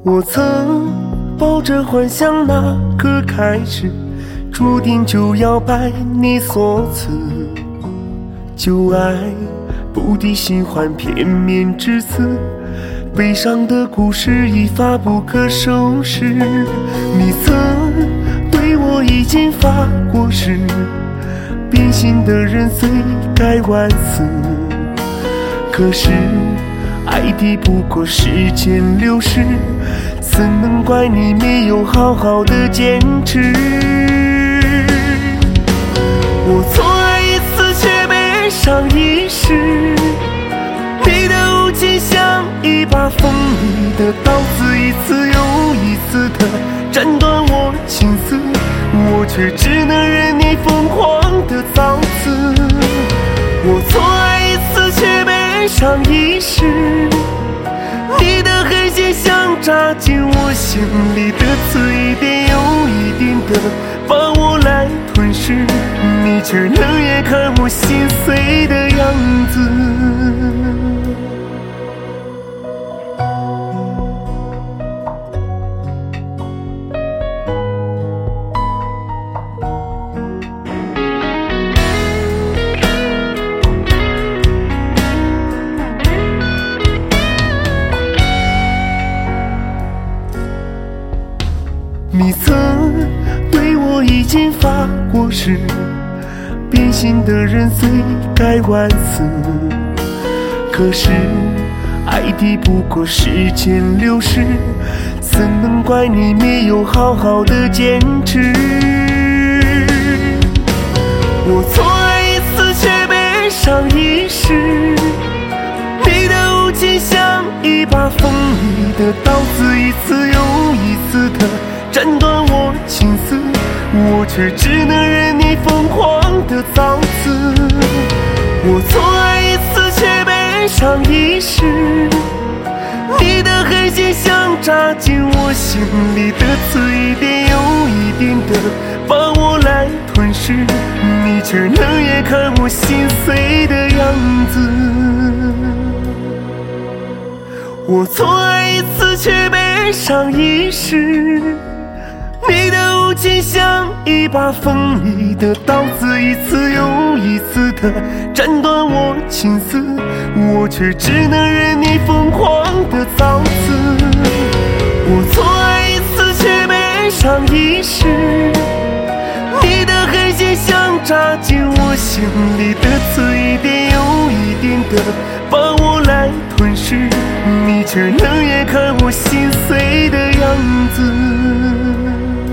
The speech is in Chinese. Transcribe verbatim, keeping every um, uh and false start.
我曾抱着幻想，那个开始注定就要拜你所赐。旧爱不敌喜欢片面之词，悲伤的故事一发不可收拾。你曾对我已经发过誓，变心的人虽改万次，可是爱敌不过时间流逝，怎能怪你没有好好的坚持？我错爱一次却悲伤一世，你的无情像一把锋利的刀子，一次又一次的斩断我情丝，我却只能任你疯狂的造次。我错爱一次却悲伤一世，你的黑线像扎进我心里的刺，一点又一点的把我来吞噬，你却冷眼看我心碎的样子。你曾对我已经发过誓，变心的人虽改万次，可是爱敌不过时间流逝，怎能怪你没有好好的坚持？我错爱一次却悲伤一世，你的无情像一把锋利的刀子，一次又一次的斩断我情丝，我却只能任你疯狂的造次。我错爱一次却悲伤一世，你的黑线像扎进我心里的刺，一点又一点的把我来吞噬，你却冷眼看我心碎的样子。我错爱一次却悲伤一世，你的无情像一把锋利的刀子，一次又一次的斩断我情丝，我却只能任你疯狂的造次。我错爱一次却悲伤一世，你的黑线像扎进我心里的刺，一点又一点的把我来吞噬，你却冷眼看我心碎的样子。